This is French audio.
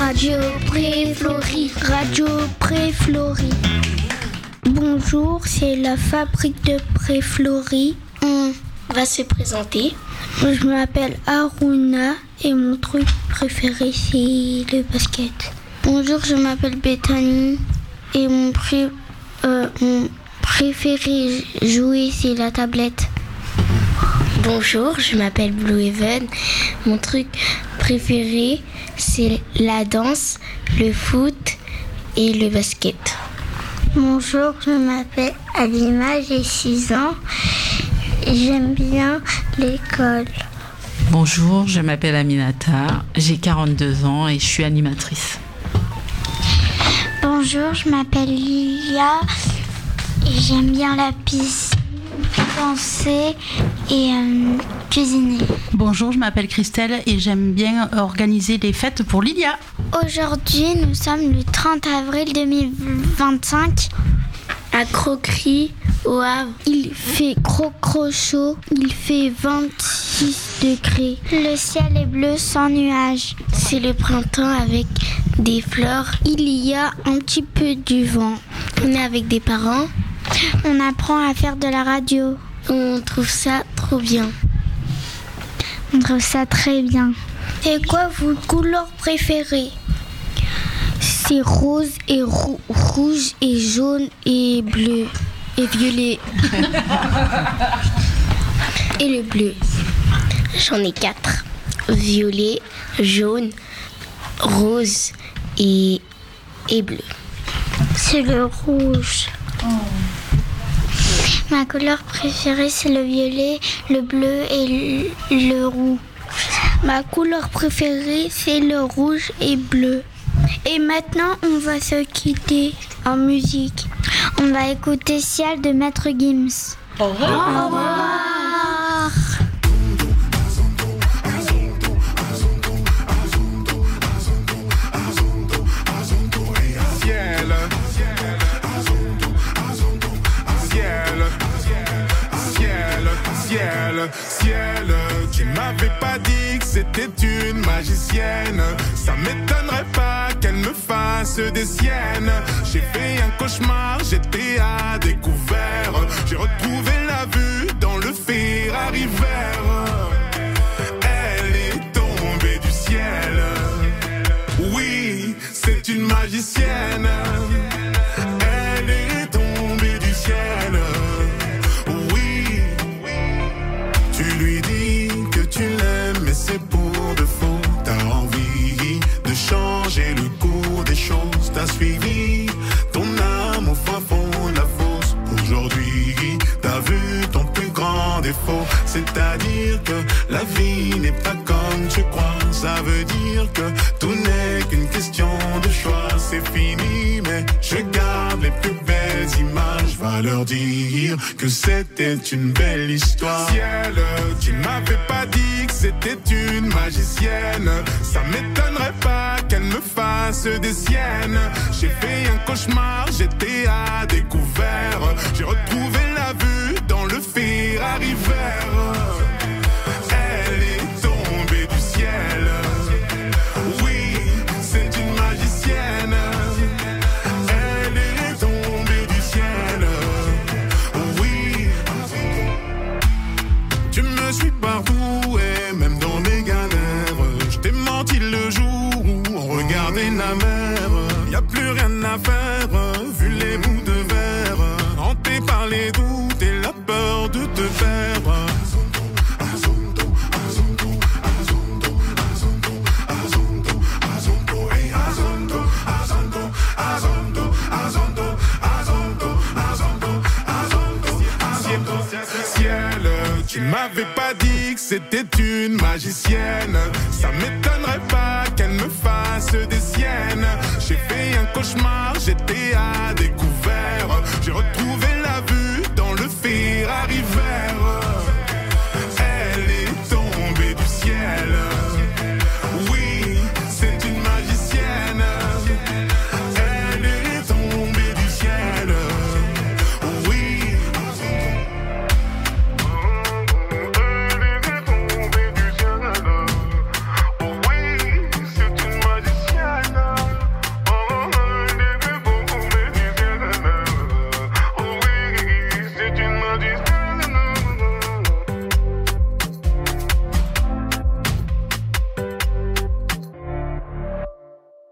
Radio Pré-Fleury. Radio Pré-Fleury. Bonjour, c'est la fabrique de Pré-Fleury. On va se présenter. Je m'appelle Aruna et mon truc préféré c'est le basket. Bonjour, je m'appelle Bethany et mon préféré jouer c'est la tablette. Bonjour, je m'appelle Blue Even. Mon truc préféré c'est la danse, le foot et le basket. Bonjour, je m'appelle Alima, j'ai 6 ans. J'aime bien l'école. Bonjour, je m'appelle Aminata, j'ai 42 ans et je suis animatrice. Bonjour, je m'appelle Lilia et j'aime bien la piscine, danser et cuisiner. Bonjour, je m'appelle Christelle et j'aime bien organiser des fêtes pour Lilia. Aujourd'hui, nous sommes le 30 avril 2025 à Croquerie au Havre. Il fait crocro chaud, il fait 26 degrés. Le ciel est bleu sans nuages. C'est le printemps avec des fleurs. Il y a un petit peu du vent. On est avec des parents. On apprend à faire de la radio. On trouve ça trop bien. On trouve ça très bien. C'est quoi vos couleurs préférées? C'est rose et rouge et jaune et bleu et violet. Et le bleu? J'en ai 4. Violet, jaune, rose et bleu. C'est le rouge. Ma couleur préférée c'est le violet, le bleu et le rouge. Ma couleur préférée c'est le rouge et bleu. Et maintenant, on va se quitter en musique. On va écouter Ciel de Maître Gims. Au revoir. Au revoir. Ciel, tu m'avais pas dit que c'était une magicienne. Ça m'étonnerait pas qu'elle me fasse des siennes. J'ai fait un cauchemar, j'étais à découvert. J'ai retrouvé la vue dans le Ferrari vert. Elle est tombée du ciel. Oui, c'est une magicienne. Elle est tombée du ciel. Tu lui dis que tu l'aimes, mais c'est pour de faux. T'as envie de changer le cours des choses. T'as suivi ton âme au fin fond de la fosse. Aujourd'hui, t'as vu ton plus grand défaut. C'est-à-dire que la vie n'est pas comme tu crois. Ça veut dire que tout n'est qu'une question de choix. C'est fini, mais je garde les plus belles images. Va leur dire que c'était une belle histoire. Ciel, tu m'avais pas dit que c'était une magicienne. Ça m'étonnerait pas qu'elle me fasse des siennes. J'ai fait un cauchemar, j'étais à découvert. J'ai retrouvé la vue dans le Ferrari vert. Elle est tombée du ciel. Oui, c'est une magicienne. Elle est tombée du ciel. Oui, tu me suis partout et même dans mes galères. Je t'ai menti le jour où on regardait la mer. Y a plus rien à faire, vu les bouts de verre. Hanté par les doutes et la peur de te perdre. Ciel, tu m'avais pas dit que c'était une magicienne. Ça m'étonnerait pas qu'elle me fasse des siennes. J'ai fait un cauchemar, j'étais à découvrir.